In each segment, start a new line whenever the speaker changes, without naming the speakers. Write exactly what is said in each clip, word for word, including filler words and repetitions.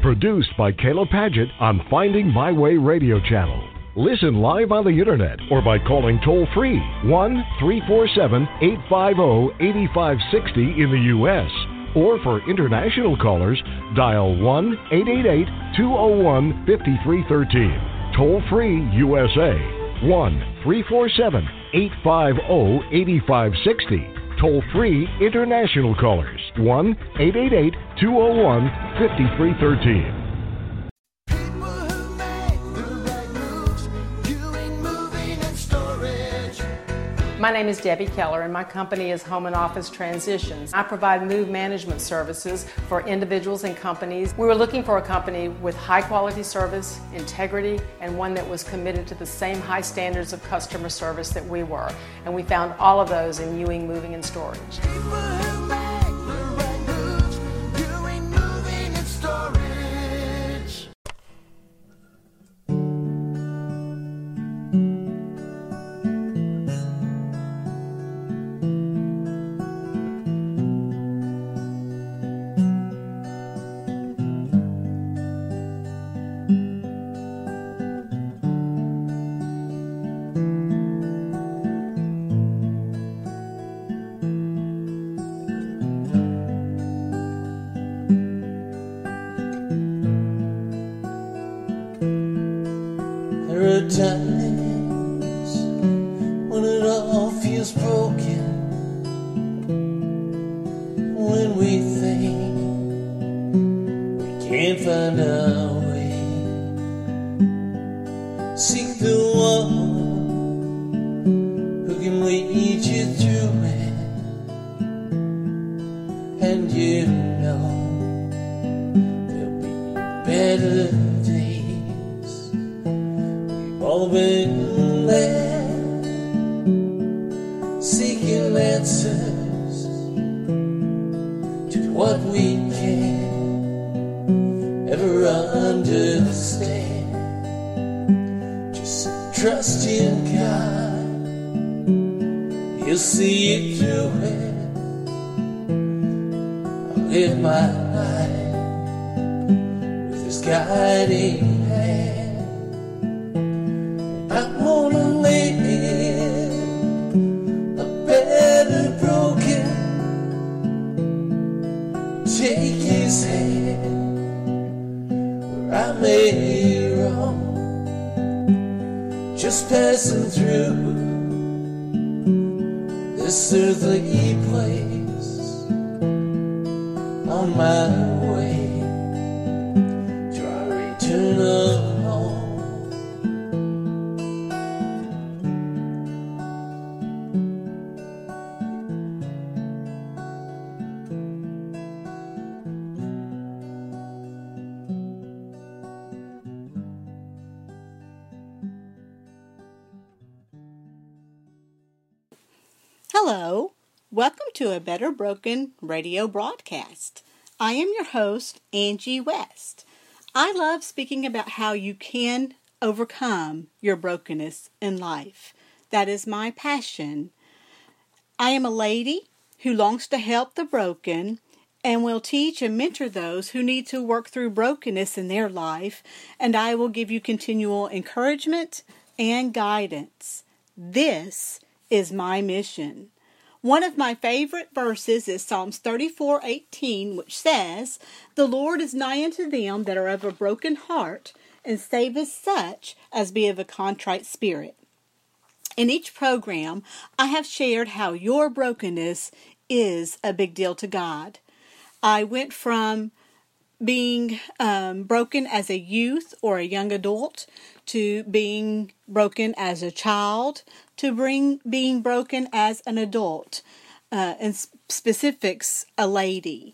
Produced by Kayla Padgett on Finding My Way Radio Channel. Listen live on the internet or by calling toll-free one three four seven, eight five zero, eight five six zero in the U S Or for international callers, dial one eight eight eight, two zero one, five three one three. Toll-free U S A, one three four seven, eight five zero, eight five six zero. Toll-free international callers, one eight eight eight, two zero one, five three one three.
My name is Debbie Keller, and my company is Home and Office Transitions. I provide move management services for individuals and companies. We were looking for a company with high quality service, integrity, and one that was committed to the same high standards of customer service that we were. And we found all of those in Ewing Moving and Storage.
Times when it all feels broken, when we think we can't find our way, seek the one who can lead you through it. And you know there'll be better days. All been there, seeking answers to what we can't ever understand. Just trust in God, He'll see you through it. I'll live my life with His guiding hand. I wanna live a better broken. Take His hand where I may wrong, just passing through this earthly place on my way to our eternal home.
Hello, welcome to a Better Broken radio broadcast. I am your host, Angie West. I love speaking about how you can overcome your brokenness in life. That is my passion. I am a lady who longs to help the broken and will teach and mentor those who need to work through brokenness in their life, and I will give you continual encouragement and guidance. This is my mission. One of my favorite verses is Psalms thirty-four eighteen, which says, "The Lord is nigh unto them that are of a broken heart, and saveth such as be of a contrite spirit." In each program, I have shared how your brokenness is a big deal to God. I went from being um, broken as a youth or a young adult to being broken as a child to bring being broken as an adult, uh, and specifics, a lady.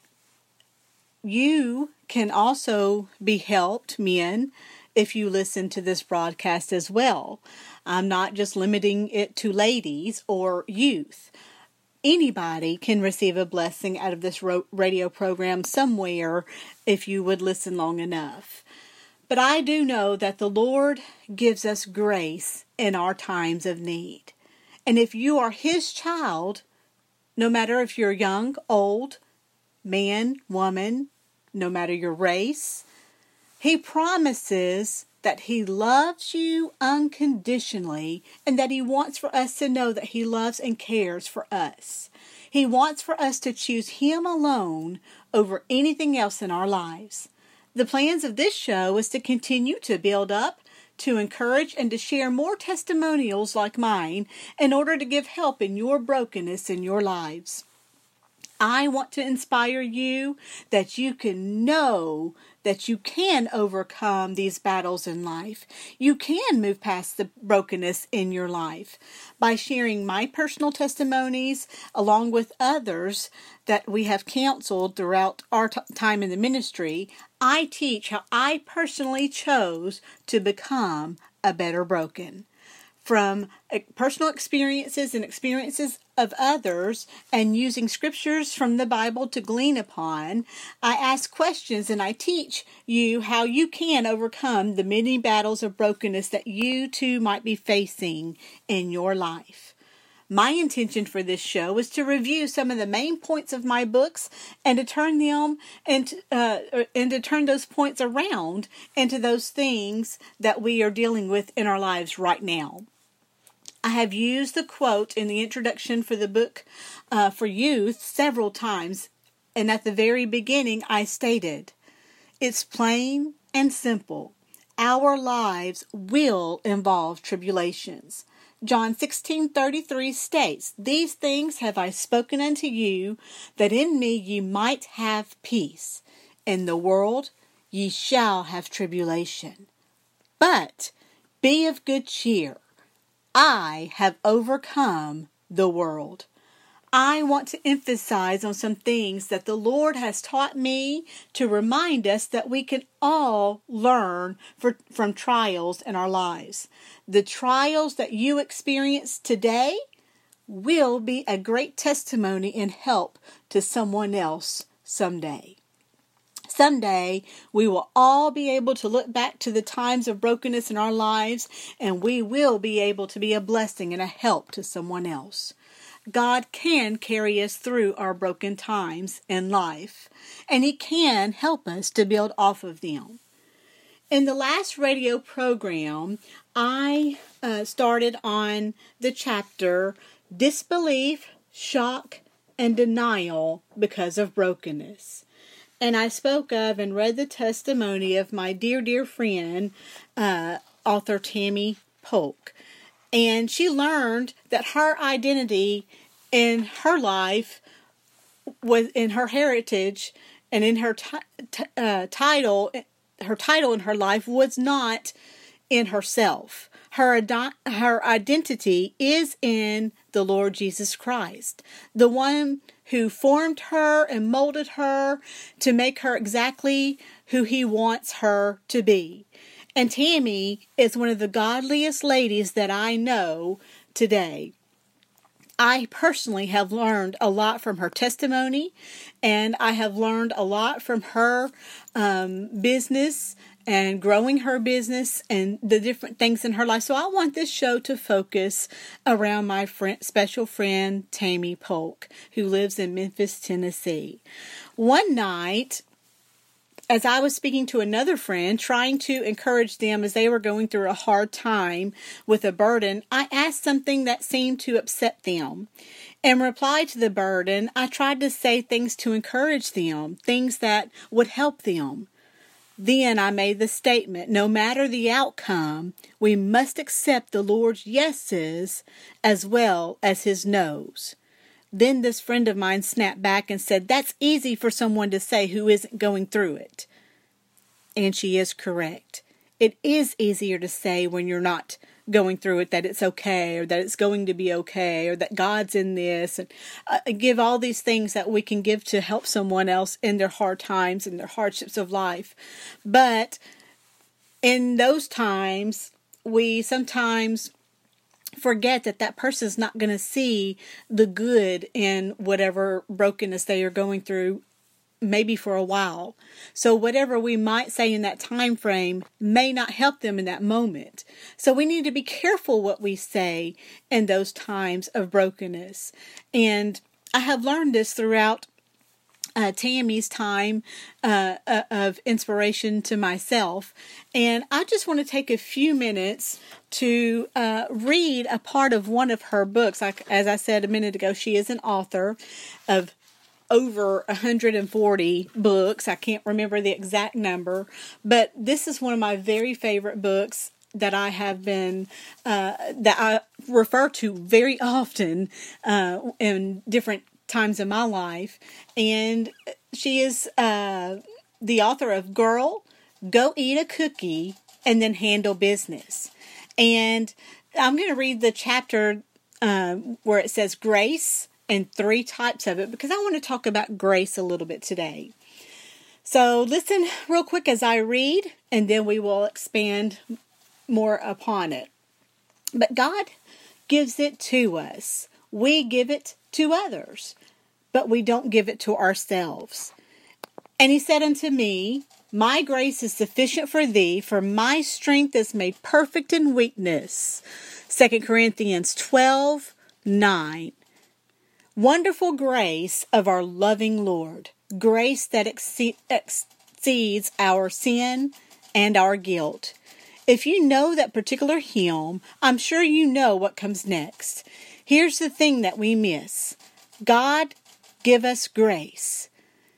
You can also be helped, men, if you listen to this broadcast as well. I'm not just limiting it to ladies or youth. Anybody can receive a blessing out of this radio program somewhere if you would listen long enough. But I do know that the Lord gives us grace in our times of need. And if you are His child, no matter if you're young, old, man, woman, no matter your race. He promises that He loves you unconditionally and that He wants for us to know that He loves and cares for us. He wants for us to choose Him alone over anything else in our lives. The plans of this show is to continue to build up, to encourage, and to share more testimonials like mine in order to give help in your brokenness in your lives. I want to inspire you that you can know that you can overcome these battles in life. You can move past the brokenness in your life by sharing my personal testimonies along with others that we have counseled throughout our t- time in the ministry. I teach how I personally chose to become a better broken. From personal experiences and experiences of others and using scriptures from the Bible to glean upon, I ask questions and I teach you how you can overcome the many battles of brokenness that you too might be facing in your life. My intention for this show is to review some of the main points of my books and to turn them and uh, and to turn those points around into those things that we are dealing with in our lives right now. I have used the quote in the introduction for the book uh, for youth several times, and at the very beginning I stated, it's plain and simple. Our lives will involve tribulations. John sixteen thirty-three states, these things have I spoken unto you, that in me ye might have peace. In the world ye shall have tribulation. But be of good cheer. I have overcome the world. I want to emphasize on some things that the Lord has taught me to remind us that we can all learn for, from trials in our lives. The trials that you experience today will be a great testimony and help to someone else someday. Someday, we will all be able to look back to the times of brokenness in our lives, and we will be able to be a blessing and a help to someone else. God can carry us through our broken times in life, and He can help us to build off of them. In the last radio program, I uh, started on the chapter Disbelief, Shock, and Denial because of Brokenness. And I spoke of and read the testimony of my dear, dear friend, uh, author Tammy Polk. And she learned that her identity in her life, was in her heritage, and in her t- t- uh, title, her title in her life was not in herself. Her, ad- her identity is in the Lord Jesus Christ, the one who formed her and molded her to make her exactly who He wants her to be. And Tammy is one of the godliest ladies that I know today. I personally have learned a lot from her testimony, and I have learned a lot from her um, business and growing her business and the different things in her life. So I want this show to focus around my friend, special friend, Tammy Polk, who lives in Memphis, Tennessee. One night, as I was speaking to another friend, trying to encourage them as they were going through a hard time with a burden, I asked something that seemed to upset them. In reply to the burden, I tried to say things to encourage them, things that would help them. Then I made the statement, no matter the outcome, we must accept the Lord's yeses as well as His no's. Then this friend of mine snapped back and said, that's easy for someone to say who isn't going through it. And she is correct. It is easier to say when you're not going through it that it's okay, or that it's going to be okay, or that God's in this, and uh, give all these things that we can give to help someone else in their hard times and their hardships of life. But in those times, we sometimes forget that that person's not going to see the good in whatever brokenness they are going through, maybe for a while. So whatever we might say in that time frame may not help them in that moment. So we need to be careful what we say in those times of brokenness. And I have learned this throughout uh, Tammy's time uh, uh, of inspiration to myself. And I just want to take a few minutes to uh, read a part of one of her books. Like, as I said a minute ago, she is an author of over one hundred forty books. I can't remember the exact number, but this is one of my very favorite books that I have been, uh, that I refer to very often uh, in different times in my life. And she is uh, the author of Girl, Go Eat a Cookie and Then Handle Business. And I'm going to read the chapter uh, where it says grace and three types of it, because I want to talk about grace a little bit today. So listen real quick as I read, and then we will expand more upon it. But God gives it to us. We give it to others, but we don't give it to ourselves. And he said unto me, my grace is sufficient for thee, for my strength is made perfect in weakness. Second Corinthians twelve nine. Wonderful grace of our loving Lord, grace that exceed, exceeds our sin and our guilt. If you know that particular hymn, I'm sure you know what comes next. Here's the thing that we miss. God give us grace.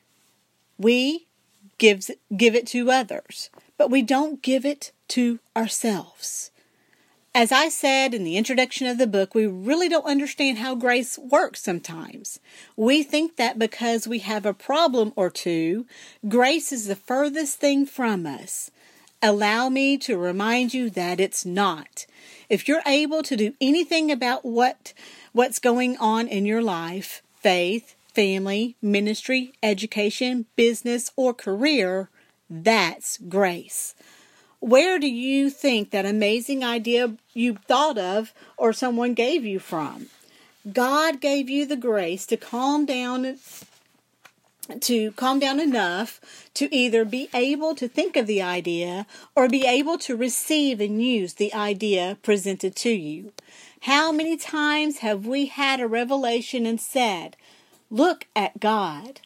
We gives, give it to others, but we don't give it to ourselves. As I said in the introduction of the book, we really don't understand how grace works sometimes. We think that because we have a problem or two, grace is the furthest thing from us. Allow me to remind you that it's not. If you're able to do anything about what what's going on in your life, faith, family, ministry, education, business, or career, that's grace. Where do you think that amazing idea you thought of or someone gave you from? God gave you the grace to calm down, to calm down enough to either be able to think of the idea or be able to receive and use the idea presented to you. How many times have we had a revelation and said, look at God,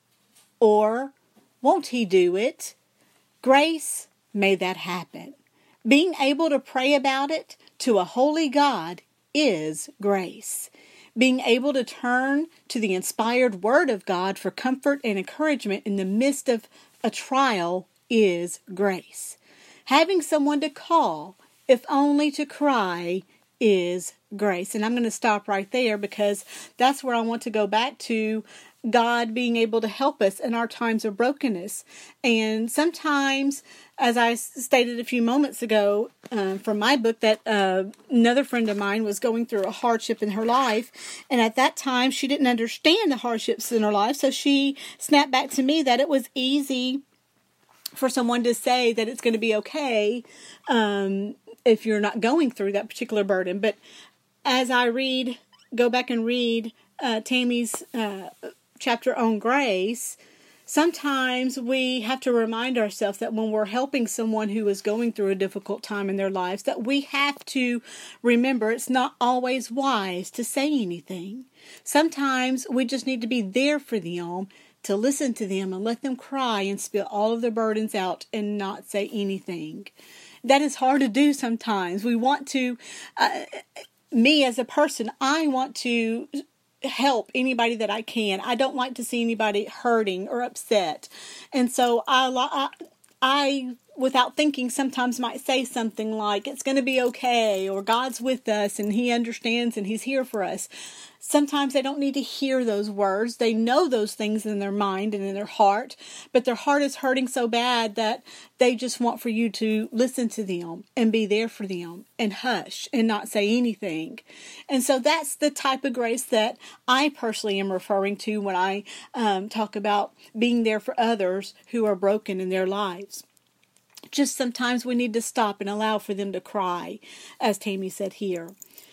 or won't he do it? Grace made that happen. Being able to pray about it to a holy God is grace. Being able to turn to the inspired Word of God for comfort and encouragement in the midst of a trial is grace. Having someone to call, if only to cry, is grace. And I'm going to stop right there because that's where I want to go back to God being able to help us in our times of brokenness. And sometimes, as I stated a few moments ago uh, from my book, that uh, another friend of mine was going through a hardship in her life. And at that time, she didn't understand the hardships in her life. So she snapped back to me that it was easy for someone to say that it's going to be okay um, if you're not going through that particular burden. But as I read, go back and read uh, Tammy's uh, chapter on grace, sometimes we have to remind ourselves that when we're helping someone who is going through a difficult time in their lives, that we have to remember it's not always wise to say anything. Sometimes we just need to be there for them, to listen to them and let them cry and spill all of their burdens out and not say anything. That is hard to do sometimes. We want to, uh, me as a person, I want to help anybody that I can. I don't like to see anybody hurting or upset. And so I, I, I, without thinking, sometimes might say something like, it's going to be okay, or God's with us and he understands and he's here for us. Sometimes they don't need to hear those words. They know those things in their mind and in their heart, but their heart is hurting so bad that they just want for you to listen to them and be there for them and hush and not say anything. And so that's the type of grace that I personally am referring to when I um, talk about being there for others who are broken in their lives. Just sometimes we need to stop and allow for them to cry, as Tammy said here.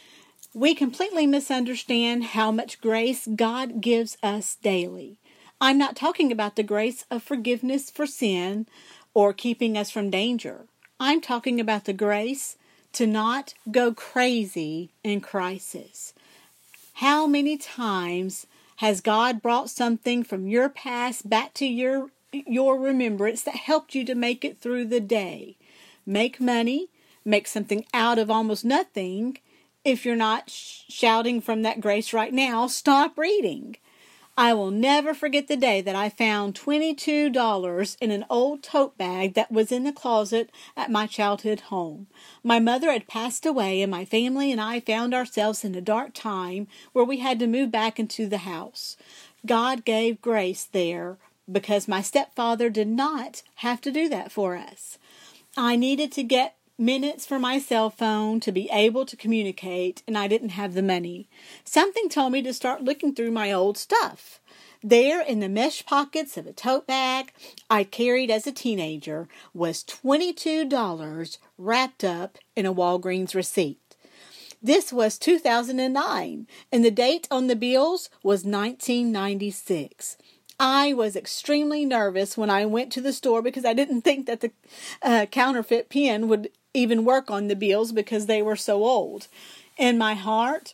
We completely misunderstand how much grace God gives us daily. I'm not talking about the grace of forgiveness for sin or keeping us from danger. I'm talking about the grace to not go crazy in crisis. How many times Has God brought something from your past back to your your remembrance that helped you to make it through the day? Make money, make something out of almost nothing. If you're not sh- shouting from that grace right now, stop reading. I will never forget the day that I found twenty-two dollars in an old tote bag that was in the closet at my childhood home. My mother had passed away, and my family and I found ourselves in a dark time where we had to move back into the house. God gave grace there because my stepfather did not have to do that for us. I needed to get minutes for my cell phone to be able to communicate, and I didn't have the money. Something told me to start looking through my old stuff. There in the mesh pockets of a tote bag I carried as a teenager was twenty-two dollars wrapped up in a Walgreens receipt. This was two thousand nine, and the date on the bills was nineteen ninety-six. I was extremely nervous when I went to the store because I didn't think that the uh, counterfeit pen would even work on the bills because they were so old. In my heart,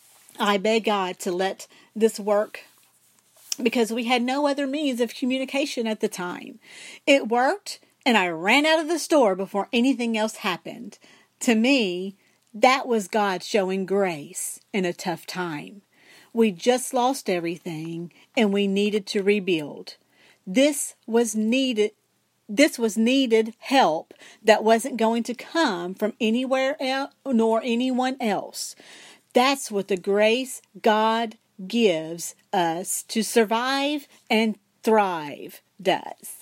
I begged God to let this work because we had no other means of communication at the time. It worked, and I ran out of the store before anything else happened. To me, that was God showing grace in a tough time. We just lost everything, and we needed to rebuild. This was needed. This was needed help that wasn't going to come from anywhere else nor anyone else. That's what the grace God gives us to survive and thrive does.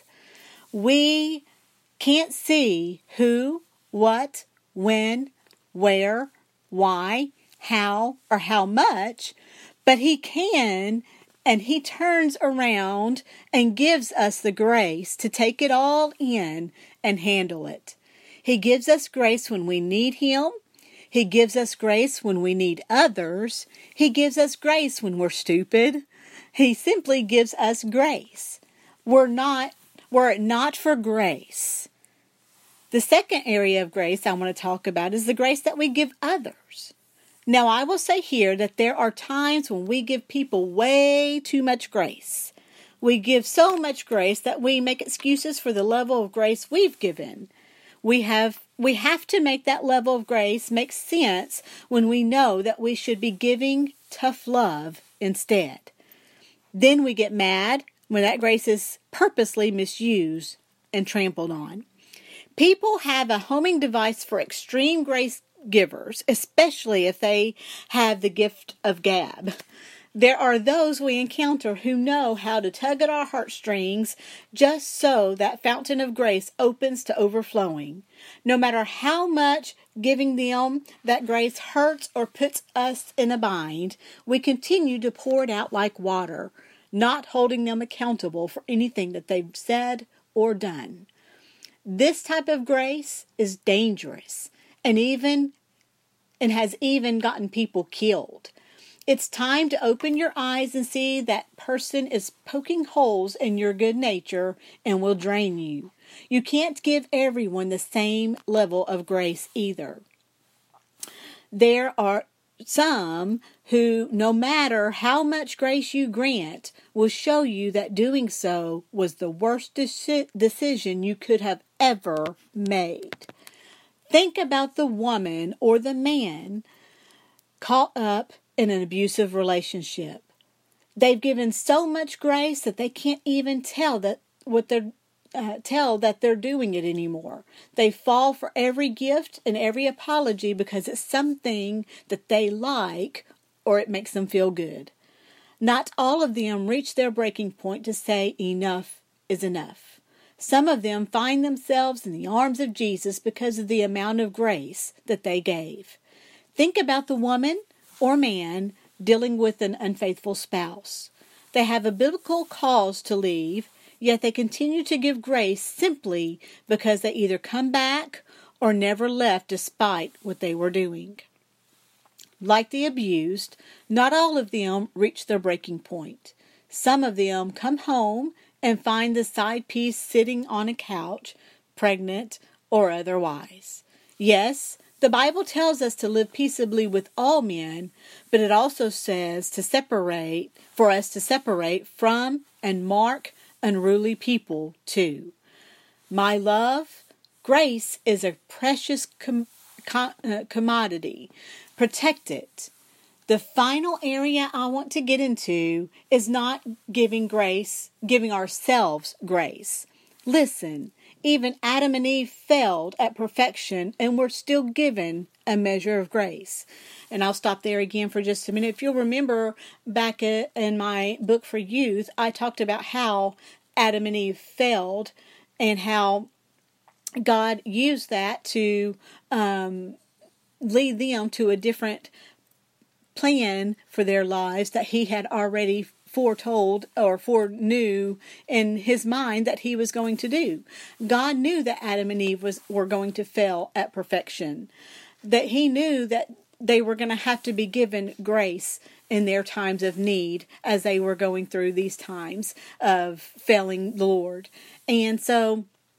We can't see who, what, when, where, why, how, or how much, but He can, and He turns around and gives us the grace to take it all in and handle it. He gives us grace when we need Him. He gives us grace when we need others. He gives us grace when we're stupid. He simply gives us grace. We're not, were it not for grace. The second area of grace I want to talk about is the grace that we give others. Now, I will say here that there are times when we give people way too much grace. We give so much grace that we make excuses for the level of grace we've given. We have we have to make that level of grace make sense when we know that we should be giving tough love instead. Then we get mad when that grace is purposely misused and trampled on. People have a homing device for extreme grace givers, especially if they have the gift of gab. There are those we encounter who know how to tug at our heartstrings just so that fountain of grace opens to overflowing. No matter how much giving them that grace hurts or puts us in a bind, we continue to pour it out like water, not holding them accountable for anything that they've said or done. This type of grace is dangerous and even and has even gotten people killed. It's time to open your eyes and see that person is poking holes in your good nature and will drain you. You can't give everyone the same level of grace either. There are some who, no matter how much grace you grant, will show you that doing so was the worst deci- decision you could have ever made. Think about the woman or the man caught up in an abusive relationship. They've given so much grace that they can't even tell that what they're uh, tell that they're doing it anymore. They fall for every gift and every apology because it's something that they like or it makes them feel good. Not all of them reach their breaking point to say enough is enough. Some of them find themselves in the arms of Jesus because of the amount of grace that they gave. Think about the woman or man dealing with an unfaithful spouse. They have a biblical cause to leave, yet they continue to give grace simply because they either come back or never left despite what they were doing. Like the abused, not all of them reach their breaking point. Some of them come home and find the side piece sitting on a couch, pregnant or otherwise. Yes, The Bible tells us to live peaceably with all men, but it also says to separate, for us to separate from and mark unruly people too. My love, grace is a precious com- com- uh, commodity. Protect it. The final area I want to get into is not giving grace, giving ourselves grace. Listen, even Adam and Eve failed at perfection and were still given a measure of grace. And I'll stop there again for just a minute. If you'll remember back in my book for youth, I talked about how Adam and Eve failed and how God used that to um, lead them to a different plan for their lives that he had already foretold or foreknew in his mind that he was going to do. God knew that Adam and Eve was were going to fail at perfection, that he knew that they were going to have to be given grace in their times of need as they were going through these times of failing the Lord. And so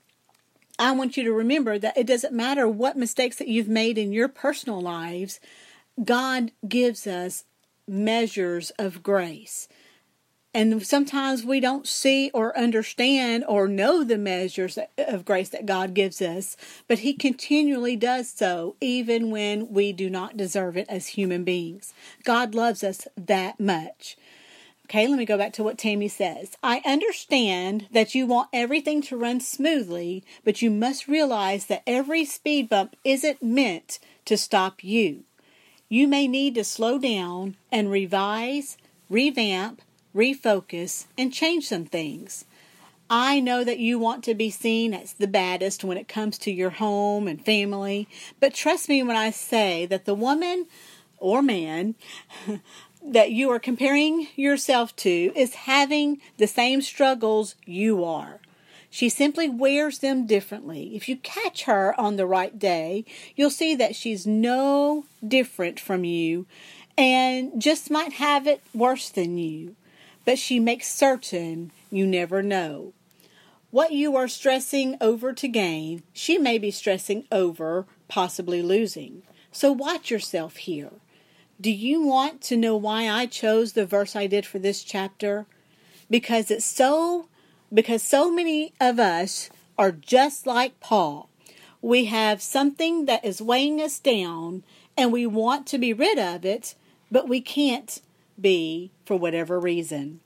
I want you to remember that it doesn't matter what mistakes that you've made in your personal lives, God gives us measures of grace. And sometimes we don't see or understand or know the measures of grace that God gives us, but he continually does so even when we do not deserve it as human beings. God loves us that much. Okay, let me go back to what Tammy says. I understand that you want everything to run smoothly, but you must realize that every speed bump isn't meant to stop you. You may need to slow down and revise, revamp, refocus, and change some things. I know that you want to be seen as the baddest when it comes to your home and family, but trust me when I say that the woman or man that you are comparing yourself to is having the same struggles you are. She simply wears them differently. If you catch her on the right day, you'll see that she's no different from you and just might have it worse than you. But she makes certain you never know. What you are stressing over to gain, she may be stressing over possibly losing. So watch yourself here. Do you want to know why I chose the verse I did for this chapter? Because it's so, because so many of us are just like Paul. We have something that is weighing us down and we want to be rid of it, but we can't be for whatever reason.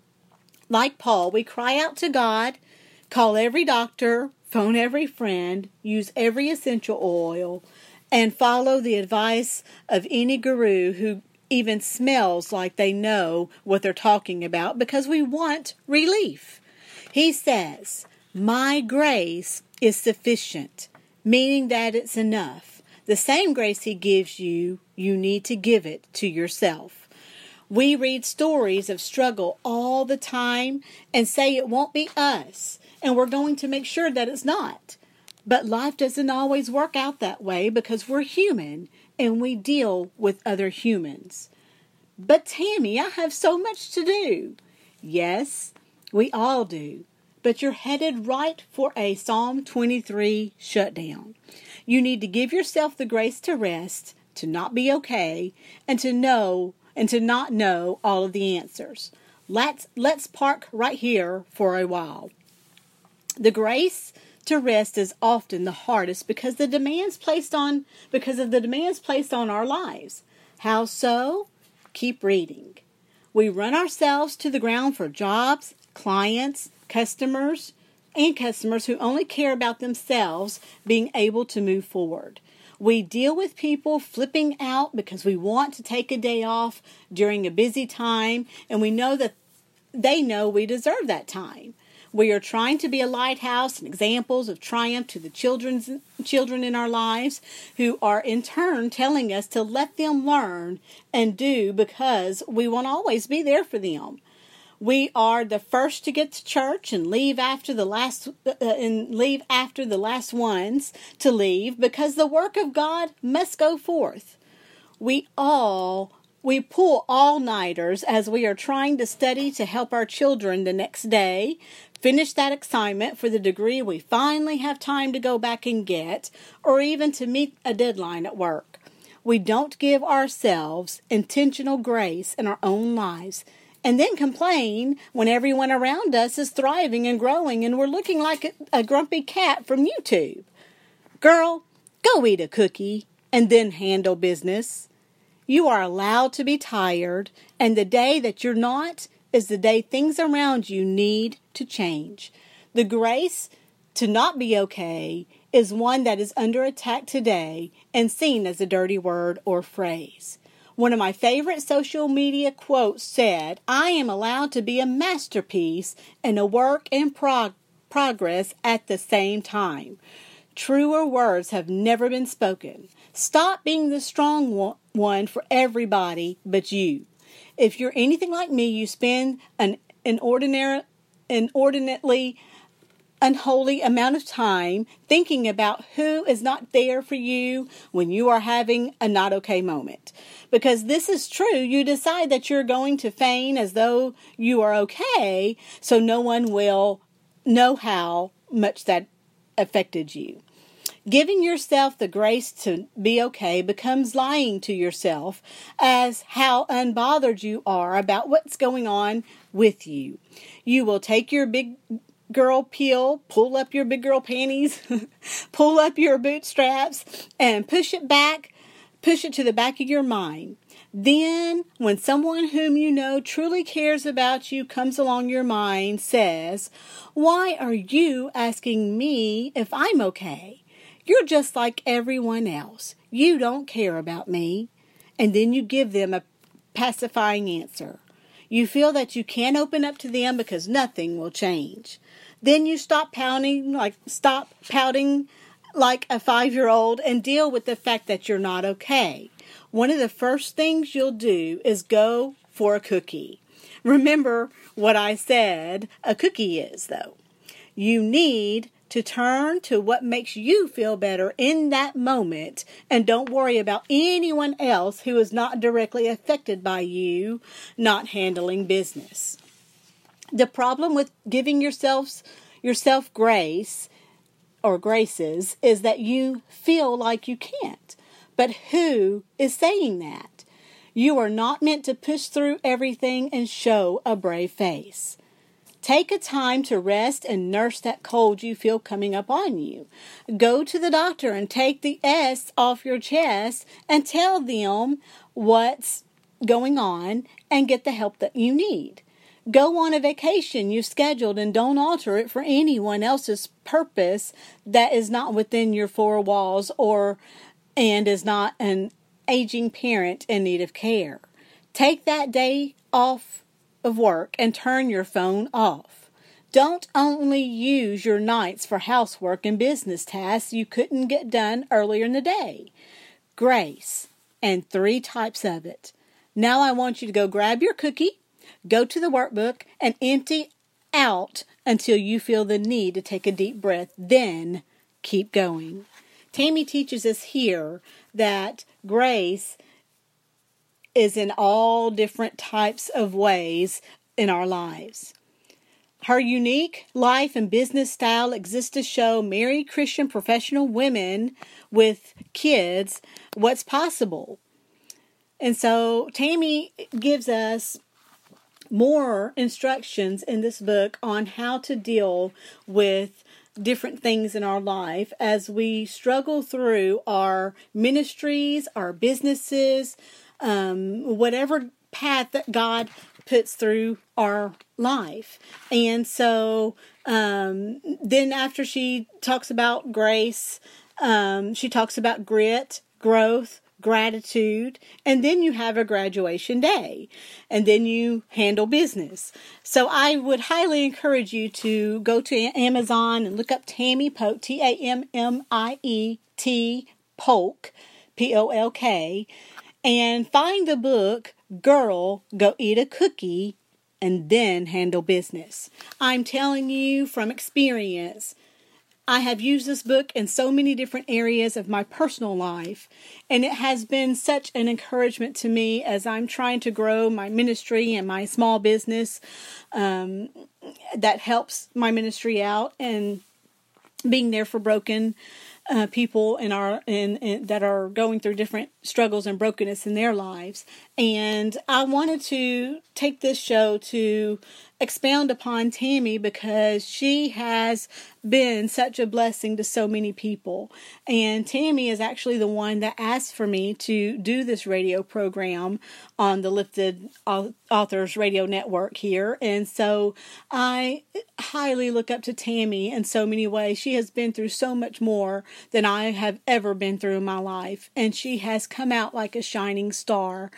Like Paul, we cry out to God, call every doctor, phone every friend, use every essential oil, and follow the advice of any guru who even smells like they know what they're talking about because we want relief. He says, my grace is sufficient, meaning that it's enough. The same grace he gives you, you need to give it to yourself. We read stories of struggle all the time and say it won't be us, and we're going to make sure that it's not. But life doesn't always work out that way because we're human and we deal with other humans. But Tammy, I have so much to do. Yes, we all do. But you're headed right for a Psalm twenty-three shutdown. You need to give yourself the grace to rest, to not be okay, and to know and to not know all of the answers. Let's let's park right here for a while. The grace to rest is often the hardest because the demands placed on because of the demands placed on our lives. How so? Keep reading. We run ourselves to the ground for jobs, clients, customers, and customers who only care about themselves being able to move forward. We deal with people flipping out because we want to take a day off during a busy time, and we know that they know we deserve that time. We are trying to be a lighthouse and examples of triumph to the children's, children in our lives who are in turn telling us to let them learn and do because we won't always be there for them. We are the first to get to church and leave after the last uh, and leave after the last ones to leave because the work of God must go forth. We all We pull all-nighters as we are trying to study to help our children the next day, finish that assignment for the degree we finally have time to go back and get, or even to meet a deadline at work. We don't give ourselves intentional grace in our own lives, and then complain when everyone around us is thriving and growing and we're looking like a, a grumpy cat from YouTube. Girl, go eat a cookie and then handle business. You are allowed to be tired, and the day that you're not is the day things around you need to change. The grace to not be okay is one that is under attack today and seen as a dirty word or phrase. One of my favorite social media quotes said, "I am allowed to be a masterpiece and a work in prog- progress at the same time." Truer words have never been spoken. Stop being the strong one for everybody but you. If you're anything like me, you spend an inordinate, inordinately unholy amount of time thinking about who is not there for you when you are having a not okay moment. Because this is true, you decide that you're going to feign as though you are okay, so no one will know how much that affected you. Giving yourself the grace to be okay becomes lying to yourself as how unbothered you are about what's going on with you. You will take your big girl pill, pull up your big girl panties, pull up your bootstraps, and push it back, push it to the back of your mind. Then, when someone whom you know truly cares about you comes along your mind, says, "Why are you asking me if I'm okay? You're just like everyone else. You don't care about me." And then you give them a pacifying answer. You feel that you can't open up to them because nothing will change. Then you stop pouting like stop pouting like a five-year-old and deal with the fact that you're not okay. One of the first things you'll do is go for a cookie. Remember what I said a cookie is, though. You need to turn to what makes you feel better in that moment and don't worry about anyone else who is not directly affected by you not handling business. The problem with giving yourselves yourself grace or graces is that you feel like you can't. But who is saying that? You are not meant to push through everything and show a brave face. Take a time to rest and nurse that cold you feel coming up on you. Go to the doctor and take the S off your chest and tell them what's going on and get the help that you need. Go on a vacation you've scheduled and don't alter it for anyone else's purpose that is not within your four walls or and is not an aging parent in need of care. Take that day off of work and turn your phone off. Don't only use your nights for housework and business tasks you couldn't get done earlier in the day. Grace, and three types of it. Now I want you to go grab your cookie, go to the workbook, and empty out until you feel the need to take a deep breath. Then keep going. Tammy teaches us here that grace is in all different types of ways in our lives. Her unique life and business style exists to show married Christian professional women with kids what's possible. And so Tammy gives us more instructions in this book on how to deal with different things in our life as we struggle through our ministries, our businesses, um, whatever path that God puts through our life. And so um, then after she talks about grace, um, she talks about grit, growth, gratitude, and then you have a graduation day, and then you handle business. So I would highly encourage you to go to Amazon and look up Tammy Polk, T A M M I E T, Polk, P O L K, and find the book, Girl, Go Eat a Cookie, and then Handle Business. I'm telling you from experience, I have used this book in so many different areas of my personal life, and it has been such an encouragement to me as I'm trying to grow my ministry and my small business um, that helps my ministry out and being there for broken uh, people in our in, in that are going through different struggles and brokenness in their lives. And I wanted to take this show to expound upon Tammy because she has been such a blessing to so many people. And Tammy is actually the one that asked for me to do this radio program on the Lifted Authors Radio Network here. And so I highly look up to Tammy in so many ways. She has been through so much more than I have ever been through in my life. And she has come out like a shining star.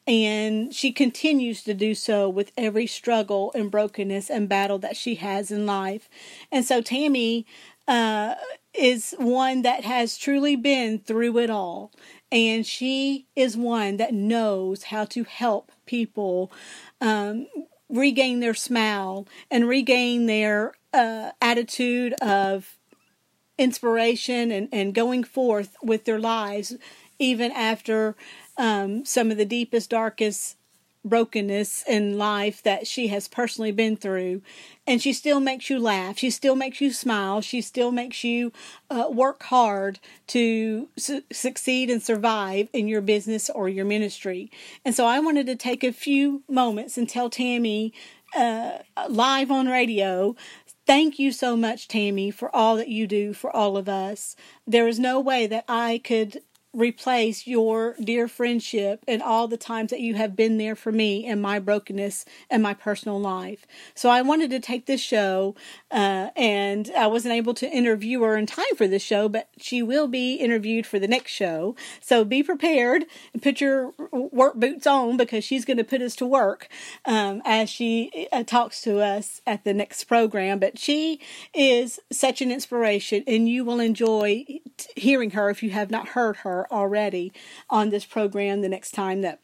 And she continues to do so with every struggle and brokenness and battle that she has in life. And so Tammy uh, is one that has truly been through it all. And she is one that knows how to help people um, regain their smile and regain their uh, attitude of inspiration and, and going forth with their lives, even after um, some of the deepest, darkest brokenness in life that she has personally been through. And she still makes you laugh. She still makes you smile. She still makes you uh, work hard to su- succeed and survive in your business or your ministry. And so I wanted to take a few moments and tell Tammy uh, live on radio, thank you so much, Tammy, for all that you do for all of us. There is no way that I could replace your dear friendship and all the times that you have been there for me in my brokenness and my personal life. So I wanted to take this show, uh, and I wasn't able to interview her in time for this show, but she will be interviewed for the next show. So be prepared and put your work boots on because she's going to put us to work um, as she uh, talks to us at the next program. But she is such an inspiration, and you will enjoy t- hearing her if you have not heard her already on this program the next time that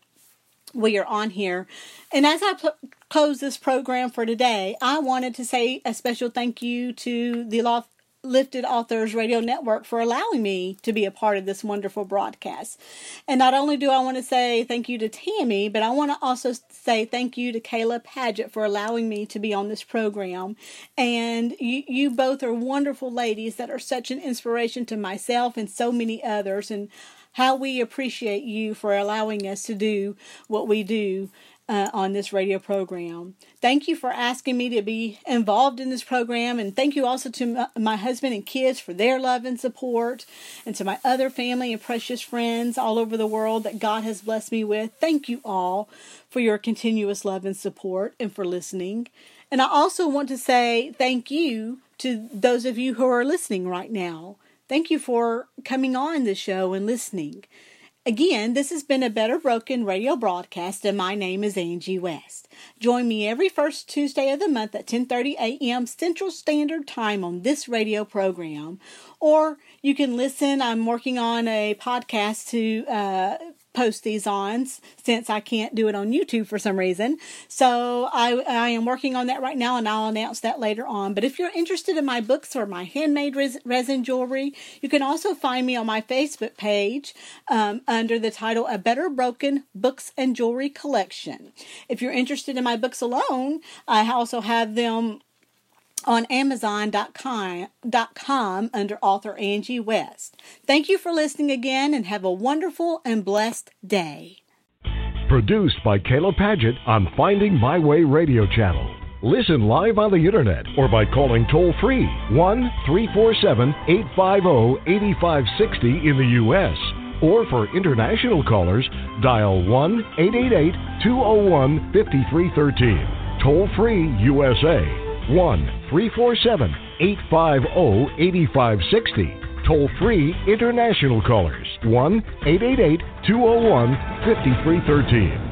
we are on here. And as I pl- close this program for today, I wanted to say a special thank you to the Loft Lifted Authors Radio Network for allowing me to be a part of this wonderful broadcast. And not only do I want to say thank you to Tammy, but I want to also say thank you to Kayla Paget for allowing me to be on this program. And you, you both are wonderful ladies that are such an inspiration to myself and so many others, and how we appreciate you for allowing us to do what we do Uh, on this radio program. Thank you for asking me to be involved in this program, and thank you also to my, my husband and kids for their love and support, and to my other family and precious friends all over the world that God has blessed me with. Thank you all for your continuous love and support and for listening. And I also want to say thank you to those of you who are listening right now. Thank you for coming on the show and listening. Again, this has been a Better Broken radio broadcast, and my name is Angie West. Join me every first Tuesday of the month at ten thirty a.m. Central Standard Time on this radio program. Or you can listen. I'm working on a podcast to uh, post these on, since I can't do it on YouTube for some reason. So I, I am working on that right now, and I'll announce that later on. But if you're interested in my books or my handmade res- resin jewelry, you can also find me on my Facebook page um, under the title A Better Broken Books and Jewelry Collection. If you're interested in my books alone, I also have them on Amazon dot com under author Angie West. Thank you for listening again, and have a wonderful and blessed day.
Produced by Kayla Paget on Finding My Way Radio Channel. Listen live on the internet or by calling toll-free one three four seven, eight five zero, eight five six zero in the U S Or for international callers, dial one eight eight eight, two zero one, five three one three. Toll-free U S A. one three four seven, eight five zero, eight five six zero. Toll-free international callers, one eight eight eight, two zero one, five three one three.